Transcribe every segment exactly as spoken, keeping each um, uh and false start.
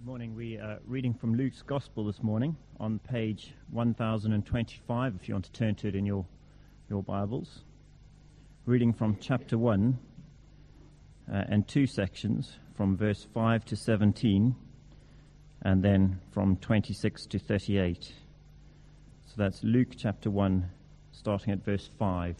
Morning. We are reading from Luke's Gospel this morning on page one thousand twenty-five, if you want to turn to it in your, your Bibles. Reading from chapter one uh, and two sections, from verse five to seventeen, and then from twenty-six to thirty-eight. So that's Luke chapter one, starting at verse five.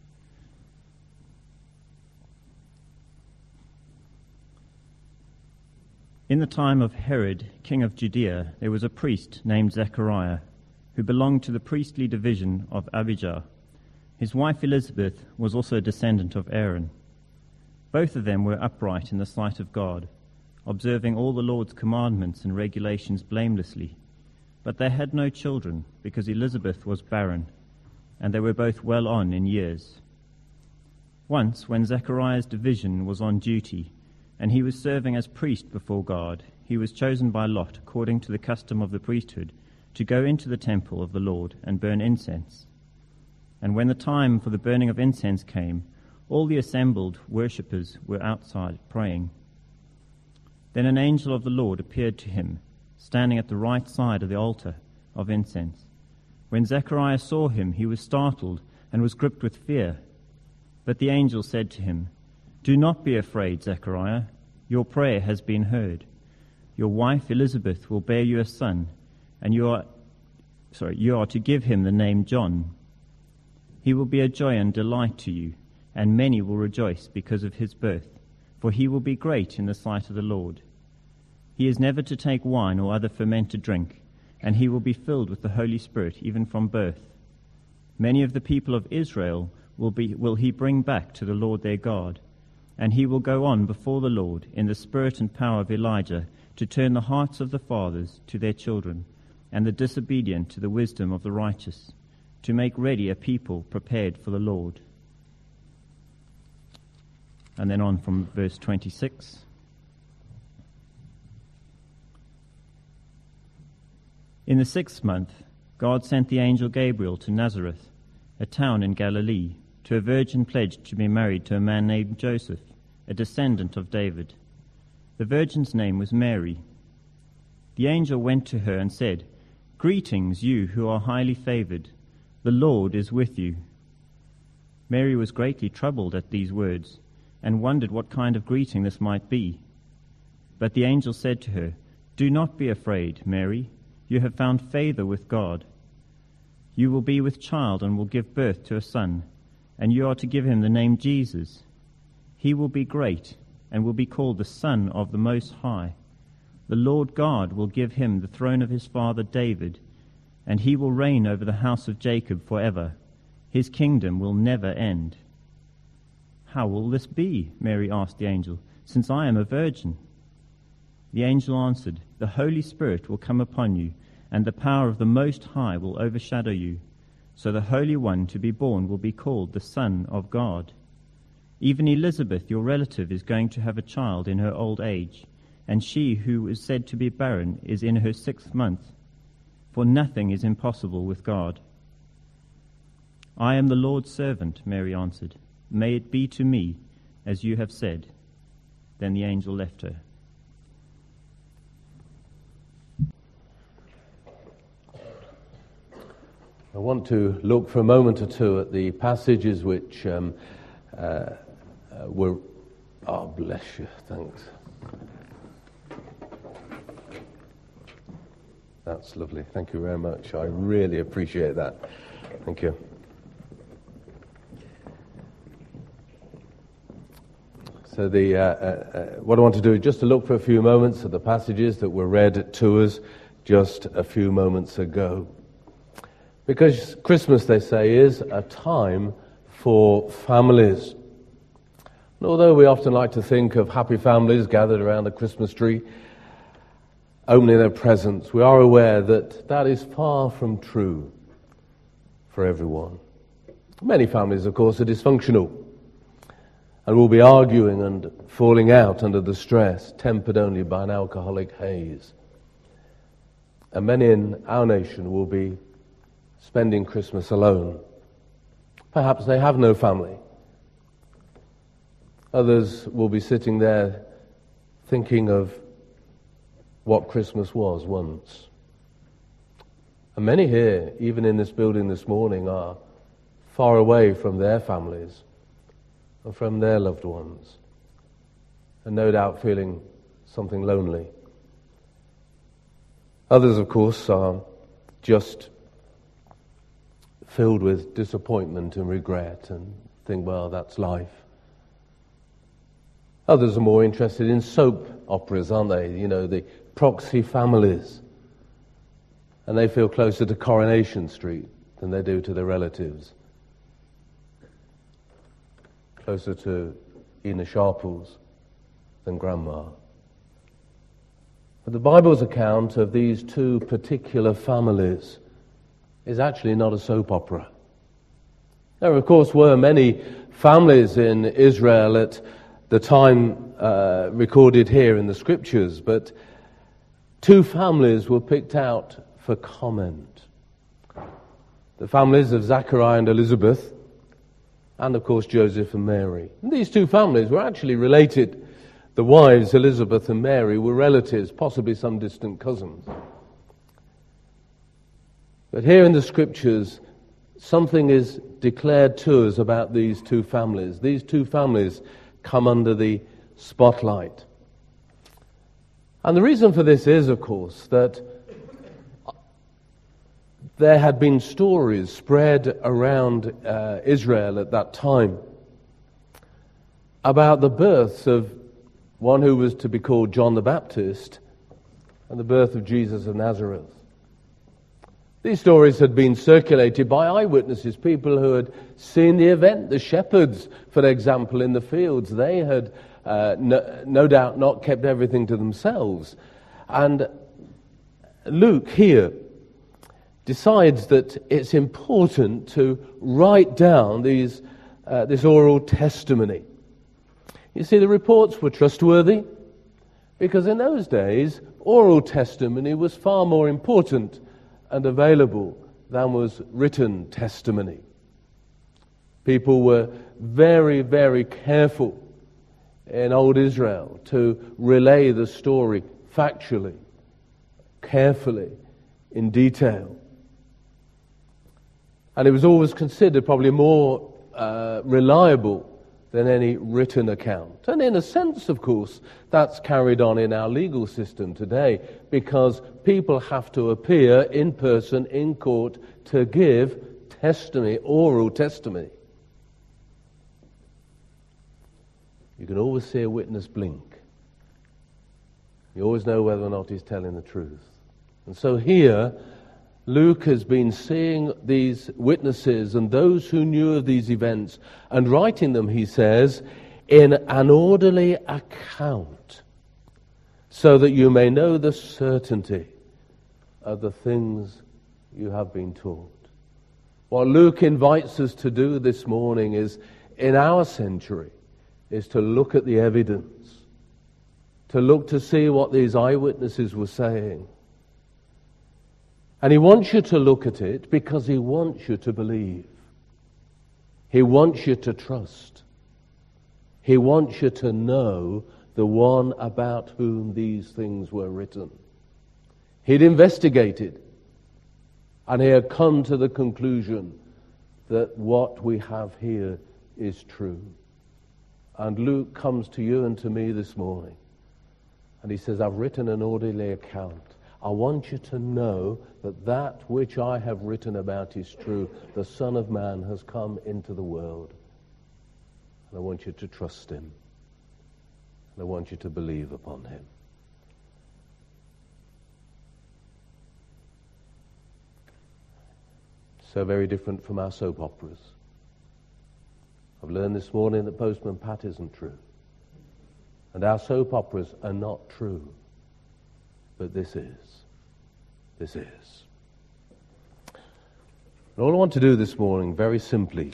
In the time of Herod, king of Judea, there was a priest named Zechariah, who belonged to the priestly division of Abijah. His wife Elizabeth was also a descendant of Aaron. Both of them were upright in the sight of God, observing all the Lord's commandments and regulations blamelessly. But they had no children, because Elizabeth was barren, and they were both well on in years. Once, when Zechariah's division was on duty, and he was serving as priest before God, he was chosen by lot, according to the custom of the priesthood, to go into the temple of the Lord and burn incense. And when the time for the burning of incense came, all the assembled worshippers were outside praying. Then an angel of the Lord appeared to him, standing at the right side of the altar of incense. When Zechariah saw him, he was startled and was gripped with fear. But the angel said to him, "Do not be afraid, Zechariah. Your prayer has been heard. Your wife Elizabeth will bear you a son, and you are, sorry, you are to give him the name John. He will be a joy and delight to you, and many will rejoice because of his birth, for he will be great in the sight of the Lord. He is never to take wine or other fermented drink, and he will be filled with the Holy Spirit even from birth. Many of the people of Israel will be will he bring back to the Lord their God. And he will go on before the Lord in the spirit and power of Elijah, to turn the hearts of the fathers to their children, and the disobedient to the wisdom of the righteous, to make ready a people prepared for the Lord." And then on from verse twenty-six. In the sixth month, God sent the angel Gabriel to Nazareth, a town in Galilee, to a virgin pledged to be married to a man named Joseph, a descendant of David. The virgin's name was Mary. The angel went to her and said, "Greetings, you who are highly favored. The Lord is with you." Mary was greatly troubled at these words, and wondered what kind of greeting this might be. But the angel said to her, "Do not be afraid, Mary. You have found favor with God. You will be with child and will give birth to a son, and you are to give him the name Jesus. He will be great and will be called the Son of the Most High. The Lord God will give him the throne of his father David, and he will reign over the house of Jacob forever. His kingdom will never end." "How will this be?" Mary asked the angel, "since I am a virgin?" The angel answered, "The Holy Spirit will come upon you, and the power of the Most High will overshadow you. So the Holy One to be born will be called the Son of God. Even Elizabeth, your relative, is going to have a child in her old age, and she who is said to be barren is in her sixth month, for nothing is impossible with God." "I am the Lord's servant," Mary answered. "May it be to me as you have said." Then the angel left her. I want to look for a moment or two at the passages which um, uh, uh, were... Oh, bless you, thanks. That's lovely. Thank you very much. I really appreciate that. Thank you. So the uh, uh, what I want to do is just to look for a few moments at the passages that were read to us just a few moments ago. Because Christmas, they say, is a time for families. And although we often like to think of happy families gathered around the Christmas tree, opening their presents, we are aware that that is far from true for everyone. Many families, of course, are dysfunctional and will be arguing and falling out under the stress, tempered only by an alcoholic haze. And many in our nation will be spending Christmas alone. Perhaps they have no family. Others will be sitting there thinking of what Christmas was once. And many here, even in this building this morning, are far away from their families and from their loved ones, and no doubt feeling something lonely. Others, of course, are just filled with disappointment and regret and think, well, that's life. Others are more interested in soap operas, aren't they? You know, the proxy families. And they feel closer to Coronation Street than they do to their relatives. Closer to Ina Sharples than Grandma. But the Bible's account of these two particular families is actually not a soap opera. There, of course, were many families in Israel at the time uh, recorded here in the Scriptures, but two families were picked out for comment. The families of Zachariah and Elizabeth, and of course Joseph and Mary. And these two families were actually related. The wives, Elizabeth and Mary, were relatives, possibly some distant cousins. But here in the Scriptures, something is declared to us about these two families. These two families come under the spotlight. And the reason for this is, of course, that there had been stories spread around uh, Israel at that time about the births of one who was to be called John the Baptist and the birth of Jesus of Nazareth. These stories had been circulated by eyewitnesses, people who had seen the event. The shepherds, for example, in the fields, they had uh, no, no doubt not kept everything to themselves. And Luke here decides that it's important to write down these uh, this oral testimony. You see, the reports were trustworthy because in those days, oral testimony was far more important and available than was written testimony. People were very, very careful in old Israel to relay the story factually, carefully, in detail. And it was always considered probably more uh, reliable than any written account. And in a sense, of course, that's carried on in our legal system today because people have to appear in person in court to give testimony, oral testimony. You can always see a witness blink. You always know whether or not he's telling the truth. And so here, Luke has been seeing these witnesses and those who knew of these events and writing them, he says, in an orderly account so that you may know the certainty of the things you have been taught. What Luke invites us to do this morning is, in our century, is to look at the evidence, to look to see what these eyewitnesses were saying. And he wants you to look at it because he wants you to believe. He wants you to trust. He wants you to know the one about whom these things were written. He'd investigated, and he had come to the conclusion that what we have here is true. And Luke comes to you and to me this morning, and he says, I've written an orderly account. I want you to know that that which I have written about is true. The Son of Man has come into the world. And I want you to trust him. And I want you to believe upon him. So very different from our soap operas. I've learned this morning that Postman Pat isn't true. And our soap operas are not true. But this is. This is. And all I want to do this morning, very simply,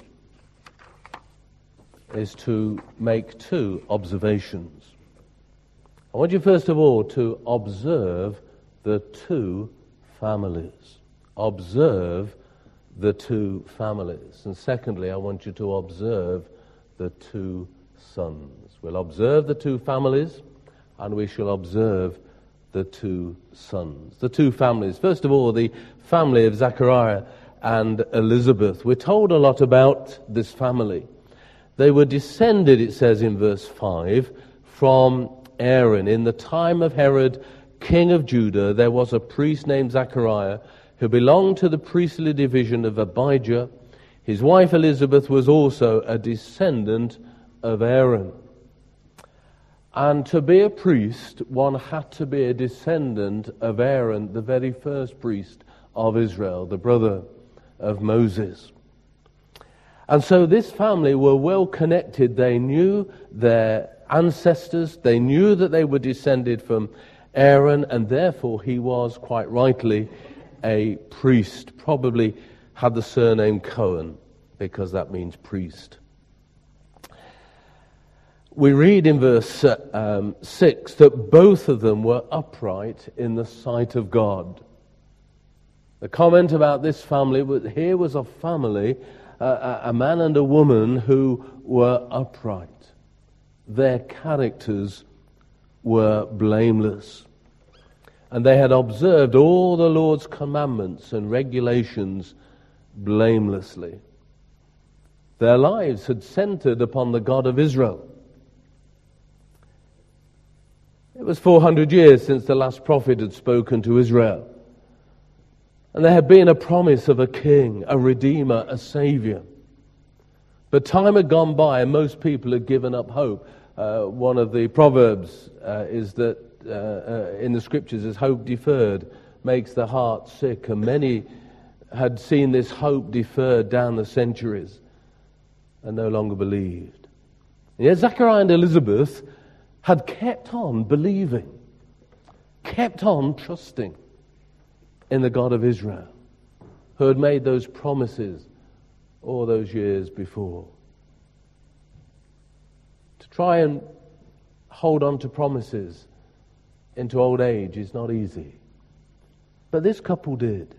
is to make two observations. I want you first of all to observe the two families. Observe the two families. And secondly, I want you to observe the two sons. We'll observe the two families, and we shall observe the two sons, the two families. First of all, the family of Zechariah and Elizabeth. We're told a lot about this family. They were descended, it says in verse five, from Aaron. In the time of Herod, king of Judah, there was a priest named Zechariah who belonged to the priestly division of Abijah. His wife Elizabeth was also a descendant of Aaron. And to be a priest, one had to be a descendant of Aaron, the very first priest of Israel, the brother of Moses. And so this family were well connected. They knew their ancestors. They knew that they were descended from Aaron, and therefore he was, quite rightly, a priest. Probably had the surname Cohen, because that means priest. We read in verse uh, um, six that both of them were upright in the sight of God. The comment about this family was, here was a family, uh, a man and a woman who were upright. Their characters were blameless. And they had observed all the Lord's commandments and regulations blamelessly. Their lives had centered upon the God of Israel. It was four hundred years since the last prophet had spoken to Israel. And there had been a promise of a king, a redeemer, a savior. But time had gone by and most people had given up hope. Uh, one of the proverbs uh, is that uh, uh, in the scriptures is hope deferred makes the heart sick. And many had seen this hope deferred down the centuries and no longer believed. And yet Zechariah and Elizabeth had kept on believing, kept on trusting in the God of Israel, who had made those promises all those years before. To try and hold on to promises into old age is not easy. But this couple did.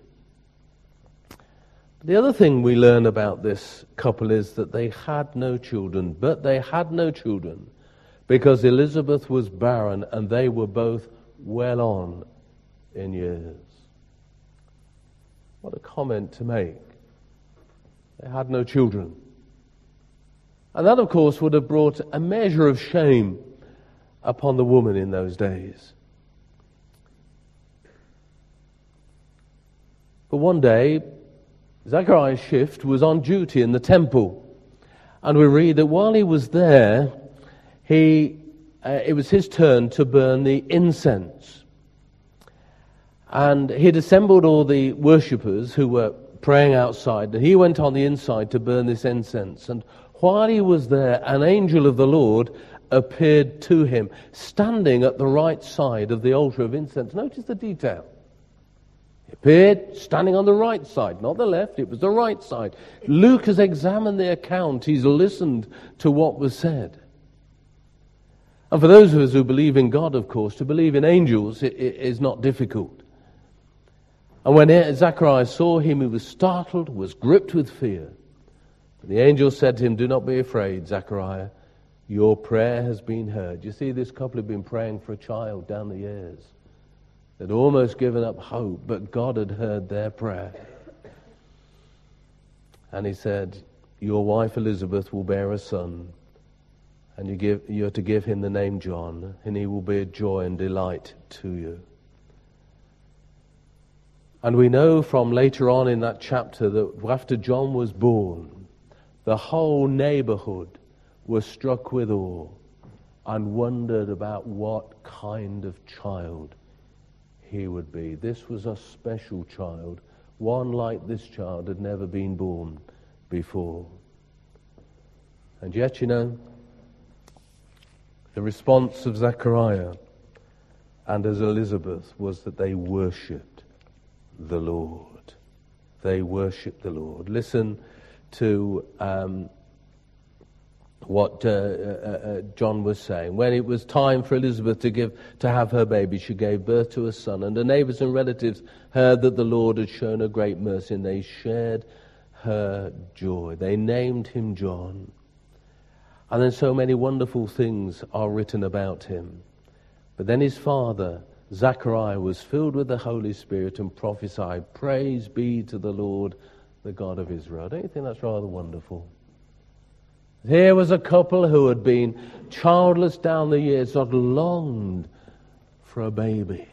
The other thing we learn about this couple is that they had no children, but they had no children because Elizabeth was barren and they were both well on in years. What a comment to make. They had no children. And that, of course, would have brought a measure of shame upon the woman in those days. But one day, Zechariah's shift was on duty in the temple. And we read that while he was there, he uh, it was his turn to burn the incense. And he'd assembled all the worshippers who were praying outside, and he went on the inside to burn this incense. And while he was there, an angel of the Lord appeared to him, standing at the right side of the altar of incense. Notice the detail. He appeared standing on the right side, not the left, it was the right side. Luke has examined the account, he's listened to what was said. And for those of us who believe in God, of course, to believe in angels it, it is not difficult. And when Zechariah saw him, he was startled, was gripped with fear. But the angel said to him, "Do not be afraid, Zechariah. Your prayer has been heard." You see, this couple had been praying for a child down the years. They'd almost given up hope, but God had heard their prayer. And he said, "Your wife Elizabeth will bear a son, and you give, you're to give him the name John, and he will be a joy and delight to you." And we know from later on in that chapter that after John was born, the whole neighborhood was struck with awe and wondered about what kind of child he would be. This was a special child. One like this child had never been born before. And yet, you know, the response of Zechariah and as Elizabeth was that they worshipped the Lord. They worshipped the Lord. Listen to um, what uh, uh, uh, John was saying. When it was time for Elizabeth to give to have her baby, she gave birth to a son, and her neighbors and relatives heard that the Lord had shown her great mercy, and they shared her joy. They named him John. And then so many wonderful things are written about him. But then his father, Zechariah was filled with the Holy Spirit and prophesied, "Praise be to the Lord, the God of Israel." Don't you think that's rather wonderful? Here was a couple who had been childless down the years, had longed for a baby,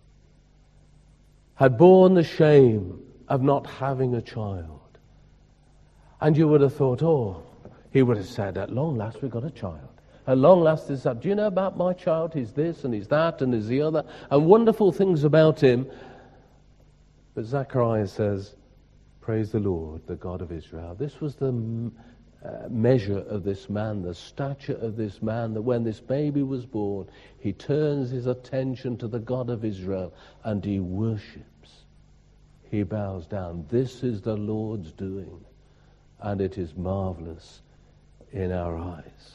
had borne the shame of not having a child. And you would have thought, oh, he would have said, "At long last we've got a child. At long last this that. Do you know about my child? He's this and he's that and he's the other." And wonderful things about him. But Zechariah says, "Praise the Lord, the God of Israel." This was the uh, measure of this man, the stature of this man, that when this baby was born, he turns his attention to the God of Israel and he worships. He bows down. This is the Lord's doing, and it is marvelous in our eyes.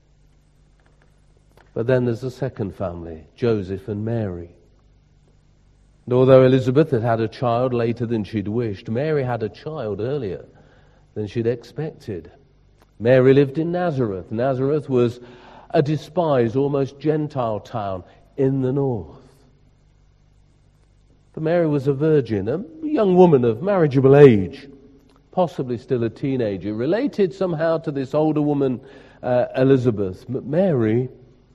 But then there's a second family, Joseph and Mary. And although Elizabeth had had a child later than she'd wished, Mary had a child earlier than she'd expected. Mary lived in Nazareth. Nazareth was a despised, almost Gentile town in the north. But Mary was a virgin, a young woman of marriageable age, possibly still a teenager, related somehow to this older woman, uh, Elizabeth. But Mary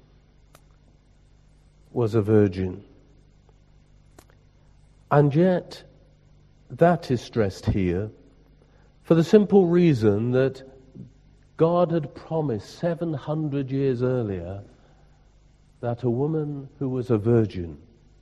was a virgin. And yet, that is stressed here for the simple reason that God had promised seven hundred years earlier that a woman who was a virgin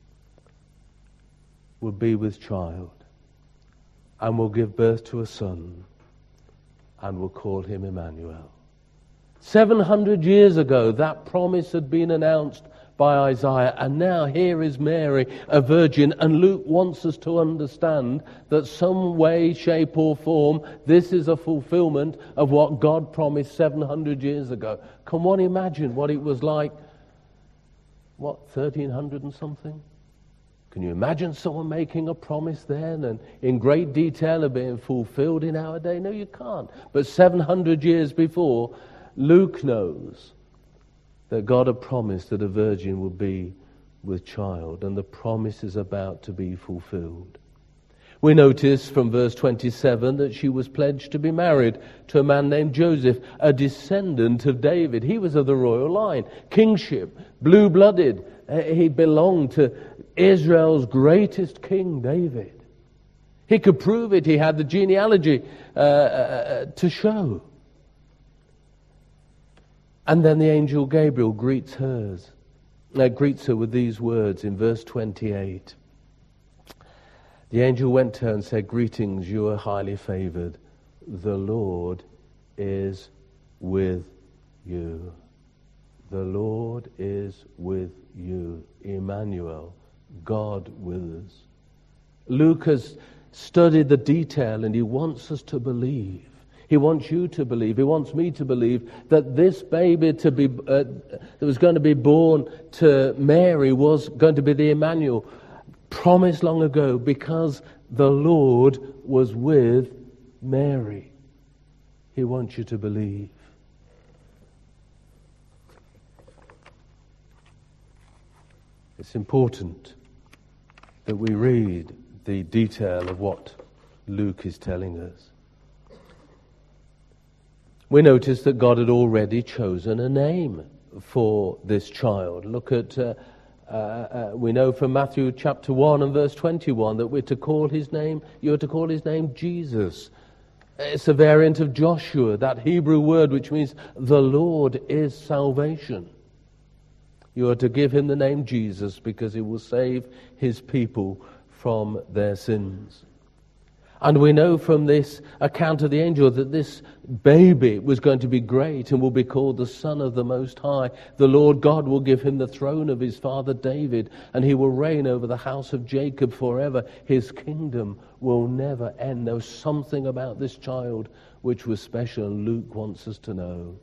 would be with child and will give birth to a son and will call him Emmanuel. seven hundred years ago, that promise had been announced by Isaiah, and now here is Mary, a virgin, and Luke wants us to understand that some way, shape or form, this is a fulfillment of what God promised seven hundred years ago. Can one imagine what it was like, what, thirteen hundred and something? Can you imagine someone making a promise then and in great detail of being fulfilled in our day? No, you can't. But seven hundred years before, Luke knows that God had promised that a virgin would be with child, and the promise is about to be fulfilled. We notice from verse twenty-seven that she was pledged to be married to a man named Joseph, a descendant of David. He was of the royal line, kingship, blue-blooded. He belonged to Israel's greatest king, David. He could prove it. He had the genealogy uh, uh, to show. And then the angel Gabriel greets hers, uh, greets her with these words in verse twenty-eight. The angel went to her and said, "Greetings, you are highly favored. The Lord is with you." The Lord is with you. Emmanuel, God with us. Luke has studied the detail and he wants us to believe. He wants you to believe, he wants me to believe that this baby to be uh, that was going to be born to Mary was going to be the Emmanuel, promised long ago, because the Lord was with Mary. He wants you to believe. It's important that we read the detail of what Luke is telling us. We notice that God had already chosen a name for this child. Look at, uh, uh, uh, we know from Matthew chapter one and verse twenty-one that we're to call his name, you're to call his name Jesus. It's a variant of Joshua, that Hebrew word which means the Lord is salvation. You are to give him the name Jesus because he will save his people from their sins. And we know from this account of the angel that this baby was going to be great and will be called the Son of the Most High. The Lord God will give him the throne of his father David, and he will reign over the house of Jacob forever. His kingdom will never end. There was something about this child which was special, and Luke wants us to know.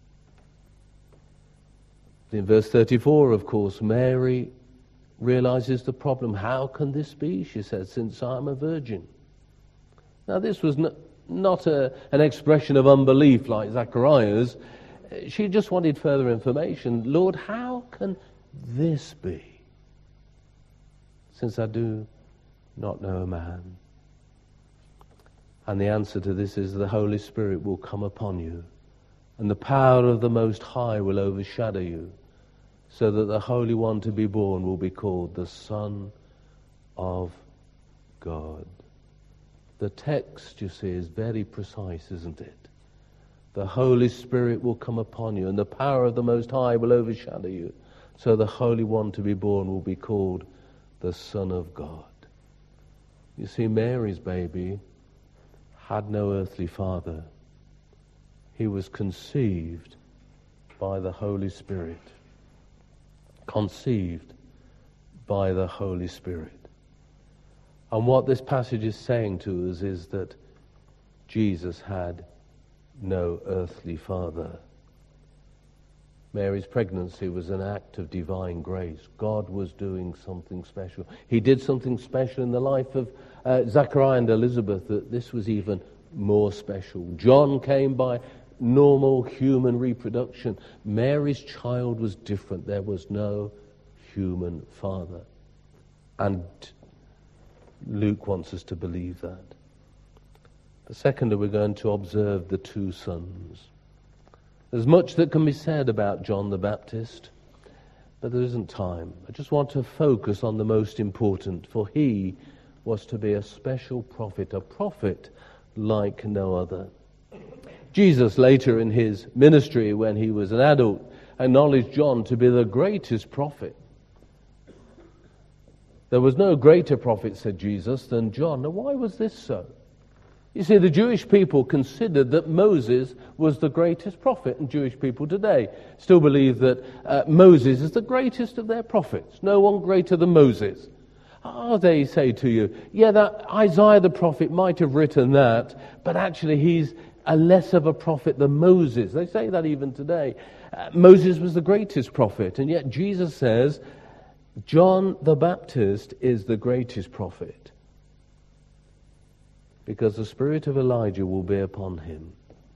In verse thirty-four, of course, Mary realizes the problem. How can this be, she says, since I'm a virgin? Now, this was not, not a, an expression of unbelief like Zechariah's. She just wanted further information. Lord, how can this be? since I do not know a man? And the answer to this is the Holy Spirit will come upon you, and the power of the Most High will overshadow you, so that the Holy One to be born will be called the Son of God. The text, you see, is very precise, isn't it? The Holy Spirit will come upon you, and the power of the Most High will overshadow you, so the Holy One to be born will be called the Son of God. You see, Mary's baby had no earthly father. He was conceived by the Holy Spirit. Conceived by the Holy Spirit. And what this passage is saying to us is that Jesus had no earthly father. Mary's pregnancy was an act of divine grace. God was doing something special. He did something special in the life of uh, Zechariah and Elizabeth, that this was even more special. John came by normal human reproduction. Mary's child was different. There was no human father. And Luke wants us to believe that. The second, we're going to observe the two sons. There's much that can be said about John the Baptist, but there isn't time. I just want to focus on the most important, for he was to be a special prophet, a prophet like no other. Jesus later in his ministry, when he was an adult, acknowledged John to be the greatest prophet. There was no greater prophet, said Jesus, than John. Now, why was this so? You see, the Jewish people considered that Moses was the greatest prophet, and Jewish people today still believe that uh, Moses is the greatest of their prophets. No one greater than Moses. Oh, they say to you, yeah, that Isaiah the prophet might have written that, but actually he's a less of a prophet than Moses. They say that even today. Uh, Moses was the greatest prophet, and yet Jesus says John the Baptist is the greatest prophet, because the spirit of Elijah will be upon him.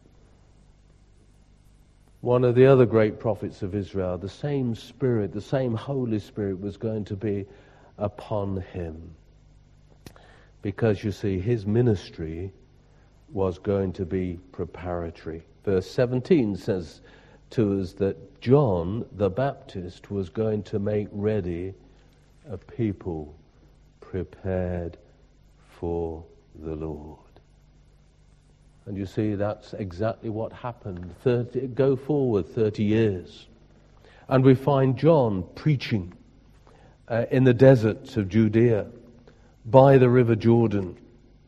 One of the other great prophets of Israel, the same spirit, the same Holy Spirit was going to be upon him. Because, you see, his ministry was going to be preparatory. Verse seventeen says to us that John the Baptist was going to make ready a people prepared for the Lord. And you see, that's exactly what happened. thirty, go forward thirty years. And we find John preaching uh, in the deserts of Judea, by the river Jordan.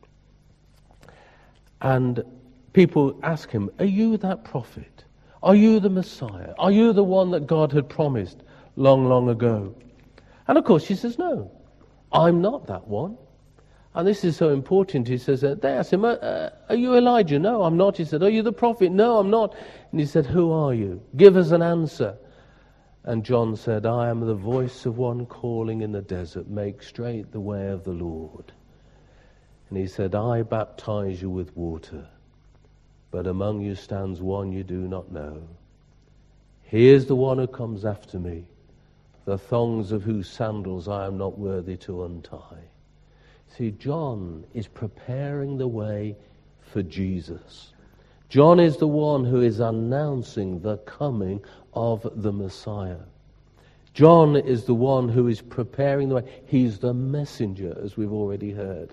And people ask him, are you that prophet? Are you the Messiah? Are you the one that God had promised long, long ago? And of course he says, no, I'm not that one. And this is so important. He says, uh, they asked him, uh, are you Elijah? No, I'm not. He said, are you the prophet? No, I'm not. And he said, who are you? Give us an answer. And John said, I am the voice of one calling in the desert, make straight the way of the Lord. And he said, I baptize you with water, but among you stands one you do not know. He is the one who comes after me, the thongs of whose sandals I am not worthy to untie. See, John is preparing the way for Jesus. John is the one who is announcing the coming of the Messiah. John is the one who is preparing the way. He's the messenger, as we've already heard.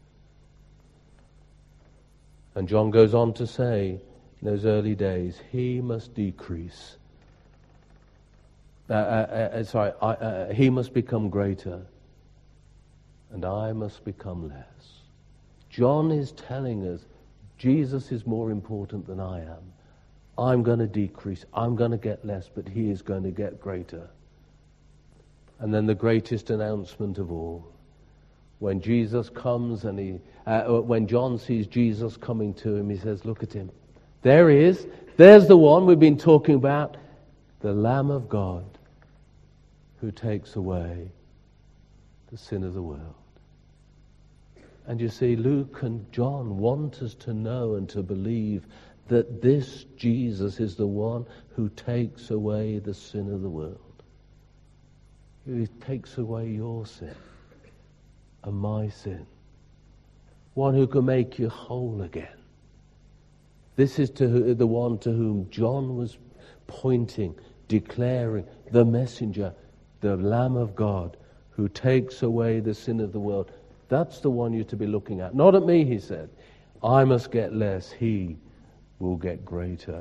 And John goes on to say, in those early days, he must decrease. Uh, uh, uh, sorry, I, uh, he must become greater, and I must become less. John is telling us Jesus is more important than I am. I'm going to decrease. I'm going to get less, but he is going to get greater. And then the greatest announcement of all, when Jesus comes and he, uh, when John sees Jesus coming to him, he says, look at him. There he is. There's the one we've been talking about, the Lamb of God who takes away the sin of the world. And you see, Luke and John want us to know and to believe that this Jesus is the one who takes away the sin of the world. He takes away your sin. and my sin. One who can make you whole again. This is to the one to whom John was pointing, declaring, the messenger, the Lamb of God, who takes away the sin of the world. That's the one you're to be looking at. Not at me, he said. I must get less. He will get greater.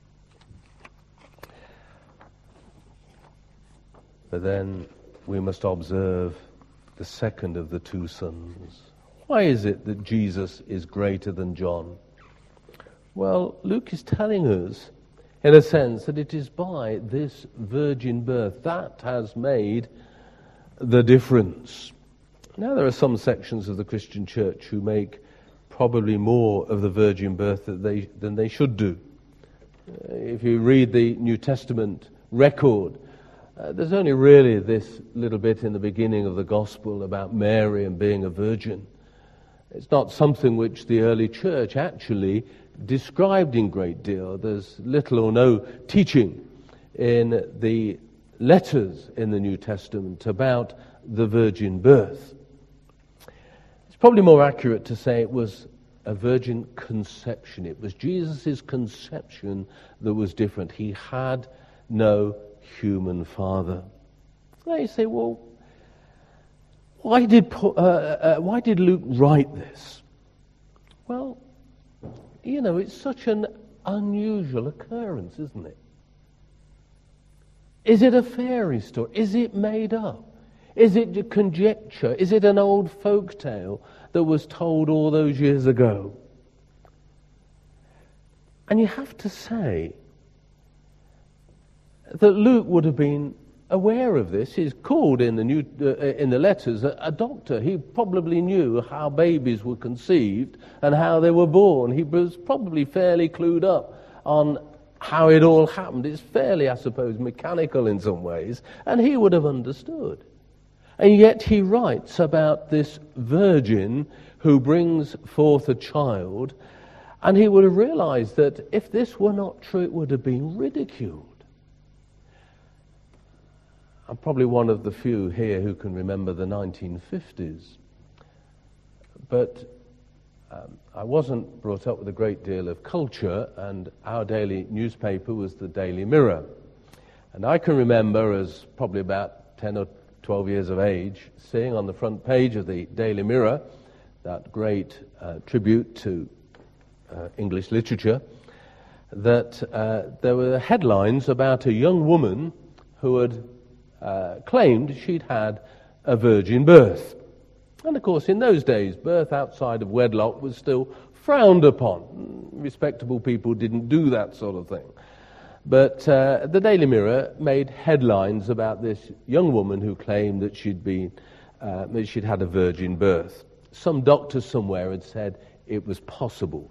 But then we must observe the second of the two sons. Why is it that Jesus is greater than John? Well, Luke is telling us, in a sense, that it is by this virgin birth that has made the difference. Now, there are some sections of the Christian church who make probably more of the virgin birth than they, than they should do. Uh, if you read the New Testament record, uh, there's only really this little bit in the beginning of the gospel about Mary and being a virgin. It's not something which the early church actually described in great deal. There's little or no teaching in the letters in the New Testament about the virgin birth. It's probably more accurate to say it was a virgin conception. It was Jesus' conception that was different. He had no human father. Now you say, well, why did uh, uh, why did Luke write this? Well, you know, it's such an unusual occurrence, isn't it? Is it a fairy story? Is it made up? Is it a conjecture? Is it an old folk tale that was told all those years ago? And you have to say that Luke would have been aware of this. He's called in the new uh, in the letters a, a doctor. He probably knew how babies were conceived and how they were born. He was probably fairly clued up on how it all happened. It's fairly, I suppose, mechanical in some ways, and he would have understood. And yet he writes about this virgin who brings forth a child, and he would have realized that if this were not true, it would have been ridiculed. I'm probably one of the few here who can remember the nineteen fifties. But um, I wasn't brought up with a great deal of culture, and our daily newspaper was the Daily Mirror. And I can remember, as probably about ten or twelve years of age, seeing on the front page of the Daily Mirror that great uh, tribute to uh, English literature, that uh, there were headlines about a young woman who had Uh, claimed she'd had a virgin birth. And of course, in those days, birth outside of wedlock was still frowned upon. Respectable people didn't do that sort of thing. But uh, the Daily Mirror made headlines about this young woman who claimed that she'd been, uh, that she'd had a virgin birth. Some doctor somewhere had said it was possible.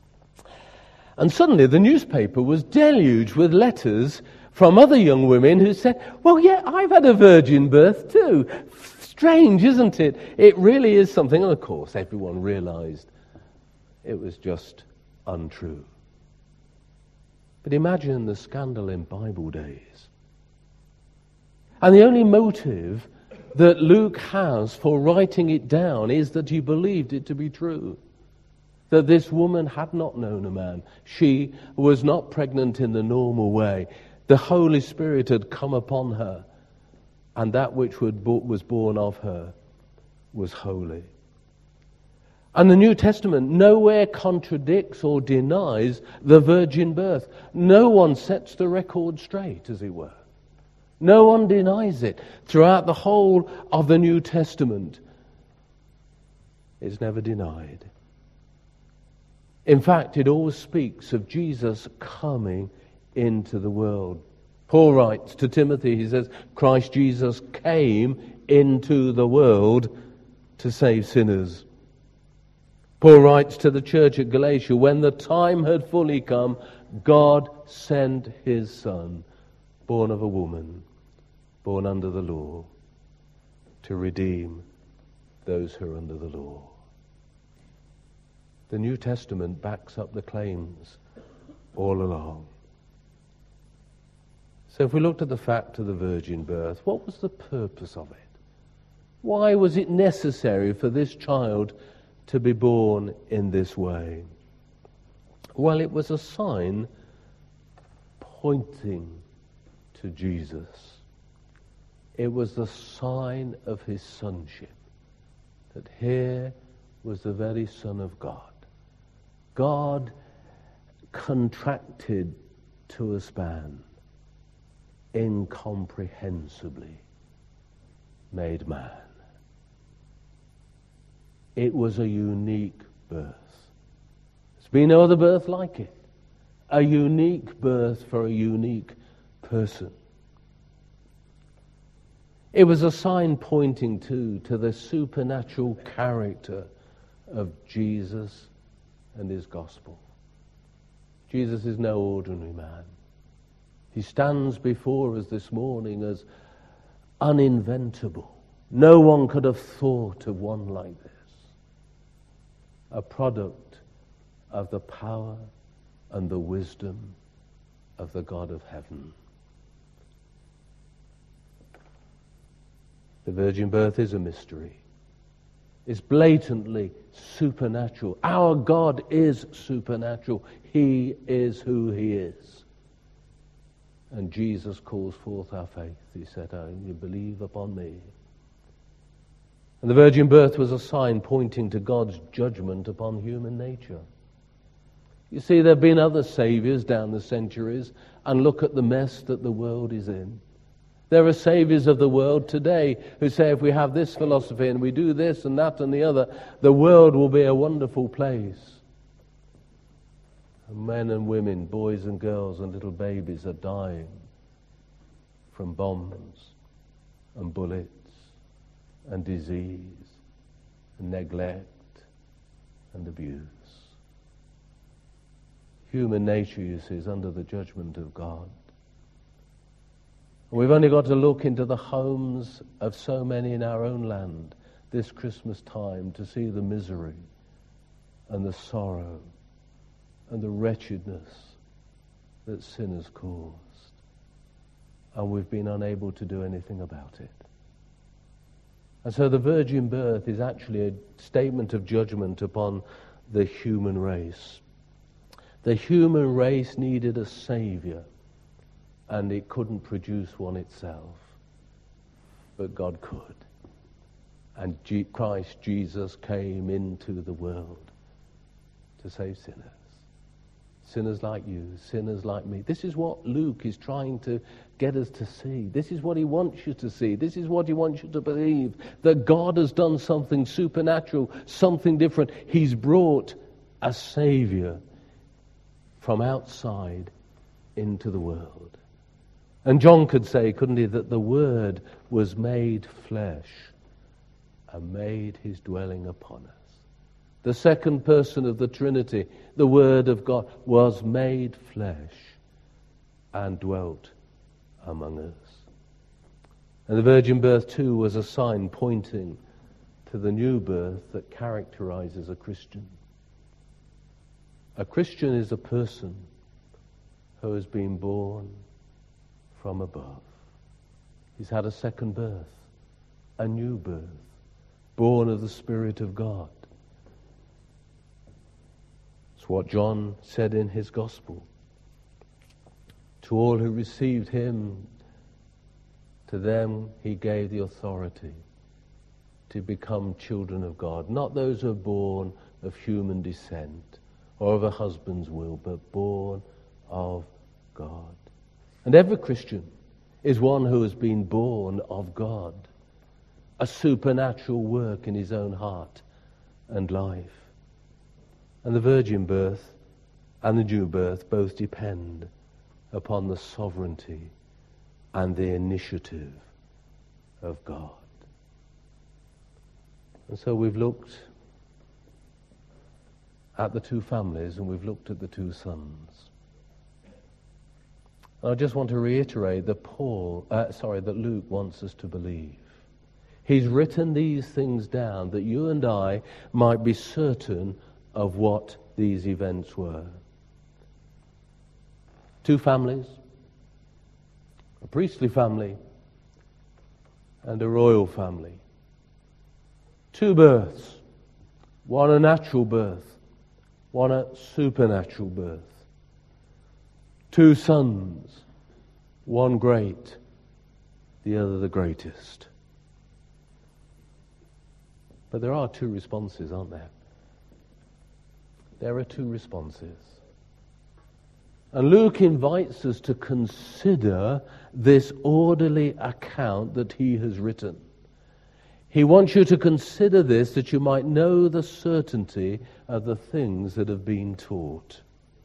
And suddenly the newspaper was deluged with letters from other young women who said, well, yeah, I've had a virgin birth too. Strange, isn't it? It really is something. And of course, everyone realized it was just untrue. But imagine the scandal in Bible days. And the only motive that Luke has for writing it down is that he believed it to be true. That this woman had not known a man. She was not pregnant in the normal way. The Holy Spirit had come upon her, and that which was born of her was holy. And the New Testament nowhere contradicts or denies the virgin birth. No one sets the record straight, as it were. No one denies it. Throughout the whole of the New Testament, it's never denied. In fact, it always speaks of Jesus coming into the world. Paul writes to Timothy, he says, Christ Jesus came into the world to save sinners. Paul writes to the church at Galatia, when the time had fully come, God sent his Son, born of a woman, born under the law, to redeem those who are under the law. The New Testament backs up the claims all along. So if we looked at the fact of the virgin birth, what was the purpose of it? Why was it necessary for this child to be born in this way? Well, it was a sign pointing to Jesus. It was the sign of his sonship, that here was the very Son of God. God contracted to a span, incomprehensibly made man. It was a unique birth. There's been no other birth like it. A unique birth for a unique person. It was a sign pointing to, to the supernatural character of Jesus and his gospel. Jesus is no ordinary man. He stands before us this morning as uninventable. No one could have thought of one like this. A product of the power and the wisdom of the God of heaven. The virgin birth is a mystery. It's blatantly supernatural. Our God is supernatural. He is who he is. And Jesus calls forth our faith. He said, "Oh, you believe upon me." And the virgin birth was a sign pointing to God's judgment upon human nature. You see, there have been other saviors down the centuries, and look at the mess that the world is in. There are saviors of the world today who say if we have this philosophy and we do this and that and the other, the world will be a wonderful place. And men and women, boys and girls and little babies are dying from bombs and bullets and disease and neglect and abuse. Human nature, you see, is under the judgment of God. We've only got to look into the homes of so many in our own land this Christmas time to see the misery and the sorrow and the wretchedness that sin has caused. And we've been unable to do anything about it. And so the virgin birth is actually a statement of judgment upon the human race. The human race needed a savior, and it couldn't produce one itself. But God could. And G- Christ Jesus came into the world to save sinners. Sinners like you, sinners like me. This is what Luke is trying to get us to see. This is what he wants you to see. This is what he wants you to believe. That God has done something supernatural, something different. He's brought a Savior from outside into the world. And John could say, couldn't he, that the Word was made flesh and made his dwelling upon us. The second person of the Trinity, the Word of God, was made flesh and dwelt among us. And the virgin birth too was a sign pointing to the new birth that characterizes a Christian. A Christian is a person who has been born from above. He's had a second birth, a new birth, born of the Spirit of God. It's what John said in his Gospel. To all who received him, to them he gave the authority to become children of God. Not those who are born of human descent or of a husband's will, but born of God. And every Christian is one who has been born of God. A supernatural work in his own heart and life. And the virgin birth and the new birth both depend upon the sovereignty and the initiative of God. And so we've looked at the two families and we've looked at the two sons. And I just want to reiterate that Paul, uh, sorry, that Luke wants us to believe. He's written these things down that you and I might be certain of what these events were. Two families, a priestly family and a royal family. Two births. One a natural birth. One a supernatural birth. Two sons. One great. The other the greatest. But there are two responses, aren't there? There are two responses. And Luke invites us to consider this orderly account that he has written. He wants you to consider this that you might know the certainty of the things that have been taught.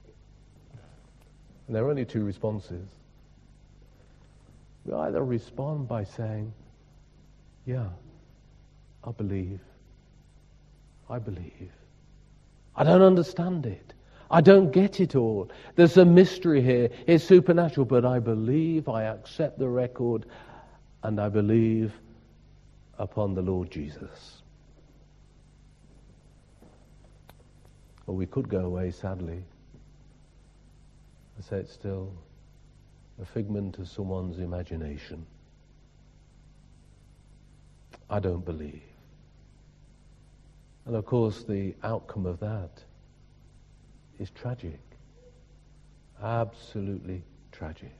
And there are only two responses. We either respond by saying, yeah, I believe. I believe. I don't understand it. I don't get it all. There's a mystery here. It's supernatural, but I believe, I accept the record, and I believe upon the Lord Jesus. Or we could go away, sadly, and say it's still a figment of someone's imagination. I don't believe. And of course, the outcome of that is tragic. Absolutely tragic.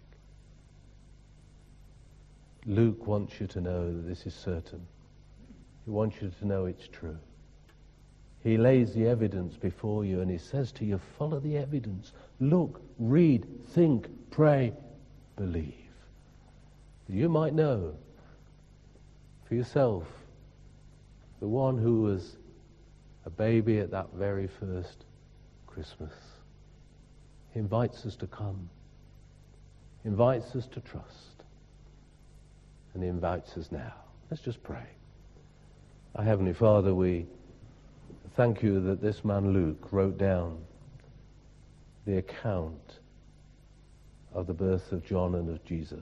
Luke wants you to know that this is certain. He wants you to know it's true. He lays the evidence before you and he says to you, follow the evidence. Look, read, think, pray, believe. You might know for yourself the one who was a baby at that very first Christmas. He invites us to come. He invites us to trust. And he invites us now. Let's just pray. Our Heavenly Father, we thank you that this man Luke wrote down the account of the birth of John and of Jesus.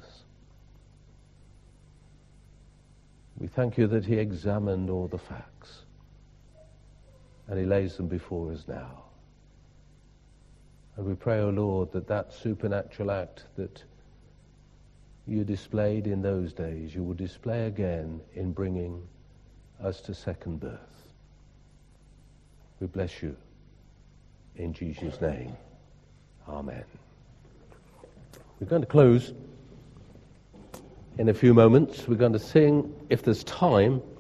We thank you that he examined all the facts and he lays them before us now. And we pray, O Lord, that that supernatural act that you displayed in those days, you will display again in bringing us to second birth. We bless you in Jesus' name. Amen. We're going to close in a few moments. We're going to sing, if there's time,